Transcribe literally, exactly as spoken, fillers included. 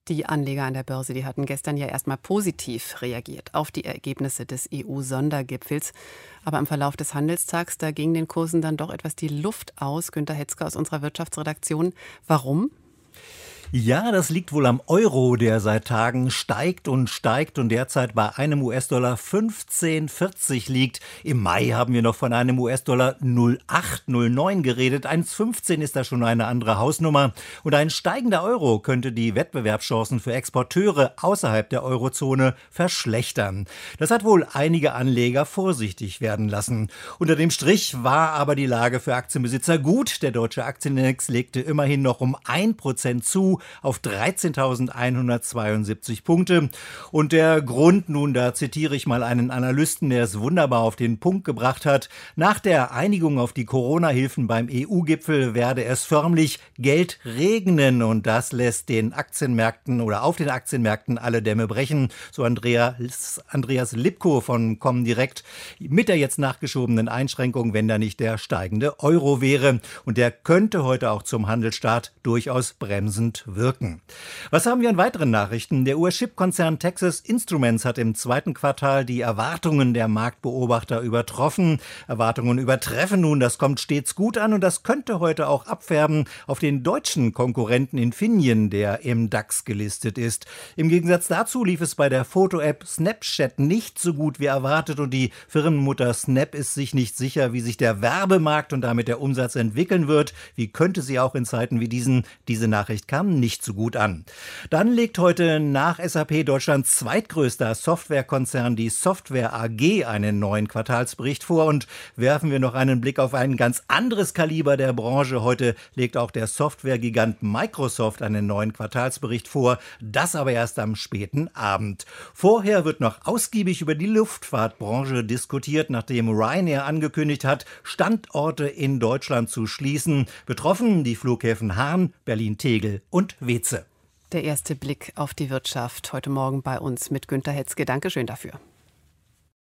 Die Anleger an der Börse, die hatten gestern ja erstmal positiv reagiert auf die Ergebnisse des E U-Sondergipfels. Aber im Verlauf des Handelstags, da ging den Kursen dann doch etwas die Luft aus. Günter Hetzke aus unserer Wirtschaftsredaktion. Warum? Ja, das liegt wohl am Euro, der seit Tagen steigt und steigt und derzeit bei einem U S-Dollar fünfzehn vierzig liegt. Im Mai haben wir noch von einem U S-Dollar null Komma acht null neun geredet. eins Komma fünfzehn ist da schon eine andere Hausnummer. Und ein steigender Euro könnte die Wettbewerbschancen für Exporteure außerhalb der Eurozone verschlechtern. Das hat wohl einige Anleger vorsichtig werden lassen. Unter dem Strich war aber die Lage für Aktienbesitzer gut. Der deutsche Aktienindex legte immerhin noch um ein Prozent zu, auf dreizehntausendeinhundertzweiundsiebzig Punkte. Und der Grund, nun, da zitiere ich mal einen Analysten, der es wunderbar auf den Punkt gebracht hat: Nach der Einigung auf die Corona-Hilfen beim E U-Gipfel werde es förmlich Geld regnen, und das lässt den Aktienmärkten oder auf den Aktienmärkten alle Dämme brechen. So Andreas, Andreas Lipko von Comdirect mit der jetzt nachgeschobenen Einschränkung, wenn da nicht der steigende Euro wäre. Und der könnte heute auch zum Handelsstart durchaus bremsend wirken. Was haben wir an weiteren Nachrichten? Der U S-Chip-Konzern Texas Instruments hat im zweiten Quartal die Erwartungen der Marktbeobachter übertroffen. Erwartungen übertreffen nun, das kommt stets gut an, und das könnte heute auch abfärben auf den deutschen Konkurrenten Infineon, der im DAX gelistet ist. Im Gegensatz dazu lief es bei der Foto-App Snapchat nicht so gut wie erwartet, und die Firmenmutter Snap ist sich nicht sicher, wie sich der Werbemarkt und damit der Umsatz entwickeln wird. Wie könnte sie auch in Zeiten wie diesen? Diese Nachricht kam nicht so gut an. Dann legt heute nach S A P Deutschlands zweitgrößter Softwarekonzern, die Software A G, einen neuen Quartalsbericht vor, und werfen wir noch einen Blick auf ein ganz anderes Kaliber der Branche. Heute legt auch der Softwaregigant Microsoft einen neuen Quartalsbericht vor, das aber erst am späten Abend. Vorher wird noch ausgiebig über die Luftfahrtbranche diskutiert, nachdem Ryanair angekündigt hat, Standorte in Deutschland zu schließen. Betroffen die Flughäfen Hahn, Berlin-Tegel und Weeze. Der erste Blick auf die Wirtschaft heute Morgen bei uns mit Günter Hetzke. Dankeschön dafür.